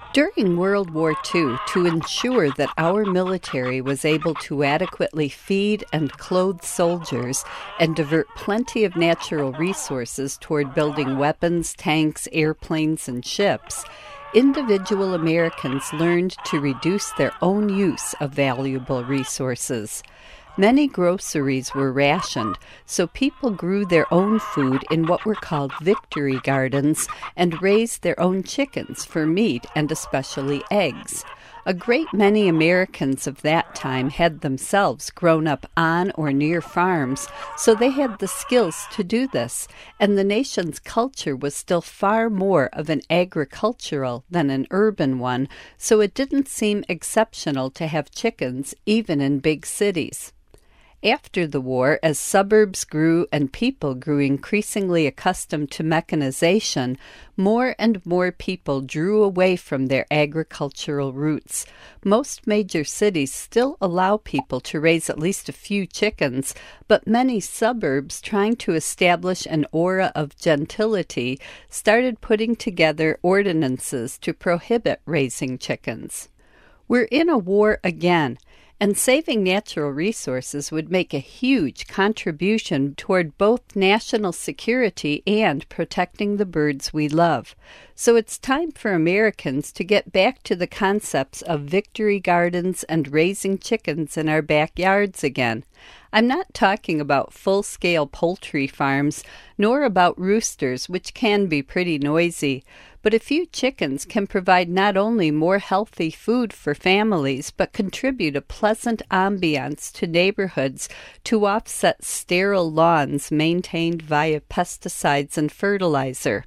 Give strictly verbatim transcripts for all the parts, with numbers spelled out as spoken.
During World War Two, to ensure that our military was able to adequately feed and clothe soldiers and divert plenty of natural resources toward building weapons, tanks, airplanes, and ships, individual Americans learned to reduce their own use of valuable resources. Many groceries were rationed, so people grew their own food in what were called victory gardens and raised their own chickens for meat and especially eggs. A great many Americans of that time had themselves grown up on or near farms, so they had the skills to do this, and the nation's culture was still far more of an agricultural than an urban one, so it didn't seem exceptional to have chickens even in big cities. After the war, as suburbs grew and people grew increasingly accustomed to mechanization, more and more people drew away from their agricultural roots. Most major cities still allow people to raise at least a few chickens, but many suburbs, trying to establish an aura of gentility, started putting together ordinances to prohibit raising chickens. We're in a war again. And saving natural resources would make a huge contribution toward both national security and protecting the birds we love. So it's time for Americans to get back to the concepts of victory gardens and raising chickens in our backyards again. I'm not talking about full-scale poultry farms, nor about roosters, which can be pretty noisy. But a few chickens can provide not only more healthy food for families, but contribute a pleasant ambiance to neighborhoods to offset sterile lawns maintained via pesticides and fertilizer.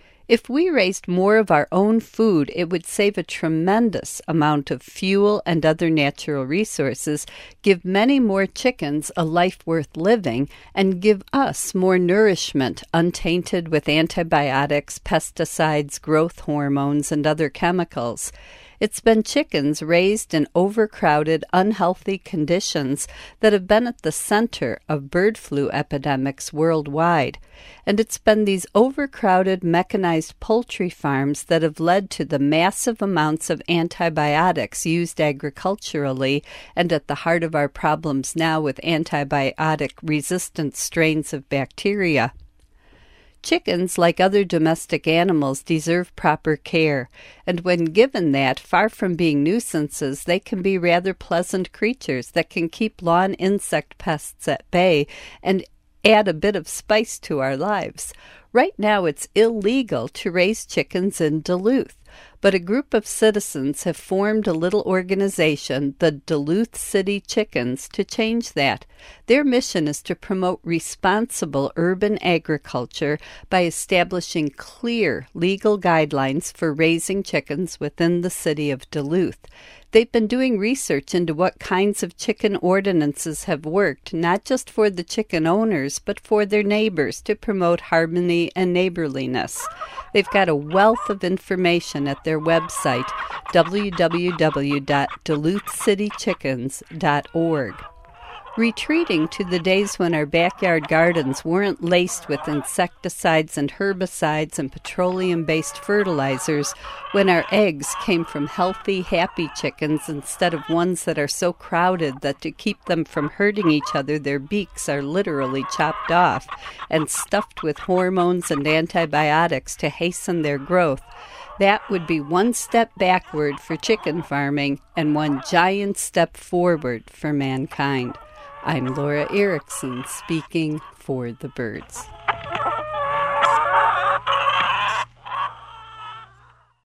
If we raised more of our own food, it would save a tremendous amount of fuel and other natural resources, give many more chickens a life worth living, and give us more nourishment untainted with antibiotics, pesticides, growth hormones, and other chemicals. It's been chickens raised in overcrowded, unhealthy conditions that have been at the center of bird flu epidemics worldwide. And it's been these overcrowded, mechanized poultry farms that have led to the massive amounts of antibiotics used agriculturally and at the heart of our problems now with antibiotic-resistant strains of bacteria. Chickens, like other domestic animals, deserve proper care, and when given that, far from being nuisances, they can be rather pleasant creatures that can keep lawn insect pests at bay and add a bit of spice to our lives. Right now, it's illegal to raise chickens in Duluth, but a group of citizens have formed a little organization, the Duluth City Chickens, to change that. Their mission is to promote responsible urban agriculture by establishing clear legal guidelines for raising chickens within the city of Duluth. They've been doing research into what kinds of chicken ordinances have worked, not just for the chicken owners, but for their neighbors to promote harmony and neighborliness. They've got a wealth of information at their website, w w w dot duluth city chickens dot org. Retreating to the days when our backyard gardens weren't laced with insecticides and herbicides and petroleum-based fertilizers, when our eggs came from healthy, happy chickens instead of ones that are so crowded that to keep them from hurting each other, their beaks are literally chopped off and stuffed with hormones and antibiotics to hasten their growth, that would be one step backward for chicken farming and one giant step forward for mankind. I'm Laura Erickson, speaking for the birds.